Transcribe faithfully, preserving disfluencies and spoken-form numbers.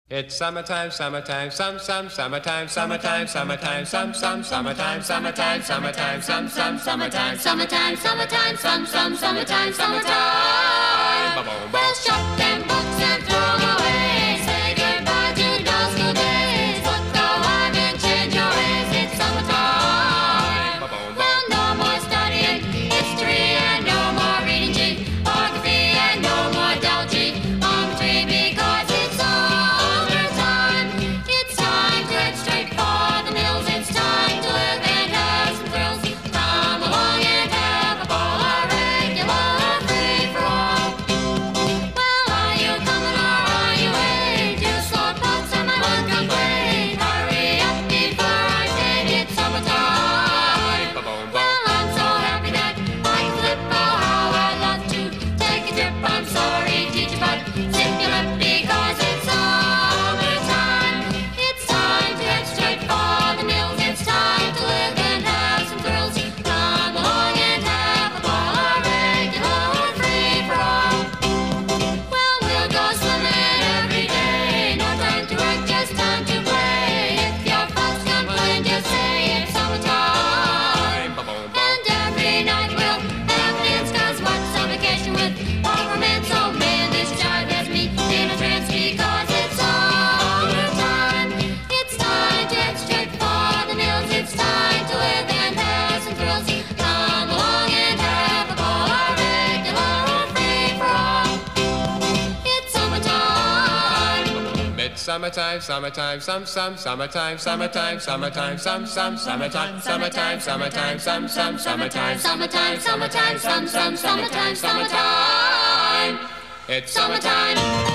It's summertime, summertime, some, some, summertime, summertime, summertime, some, some, summertime, summertime, summertime, some, some, summertime, Summertime, summertime, some, some, summertime, summertime. Well, shut them books and throw 'em away. Say goodbye to those school days. Put the wine and change your ways. It's summertime. Well, no more studying history and no more reading geography and no more geology on the tree because it's summertime. It's time to head straight for the mills. It's time to live and have some thrills. Come along and have a ball, a regular free-for-all. Well, are you coming or are you late? You slow boats on my one complaint. Hurry up before I say it's summertime. Well, I'm so happy that I can flip. Oh, how I love to take a trip. I'm sorry, teacher, but zip your lip because it's summertime. It's time to head straight for the mills. It's time to live and have some thrills. Come along and have a ball, a regular free-for-all. Well, we'll go swimming every day. No time to work, just time to play. If your folks complain, just say it's summertime. And every night we'll have dance, 'cause what's a vacation with all romance? Oh man, this jive has me in a trance because it's summertime. It's time to head straight for the mills. It's time to live and have some thrills. Come along and have a ball, a regular free-for-all. It's summertime. It's summertime, summertime, some, some, summertime, summertime, summertime, some, some, summertime, summertime, summertime, some, some, summertime, Summertime, summertime, some, some, summertime, summertime. it's Summertime.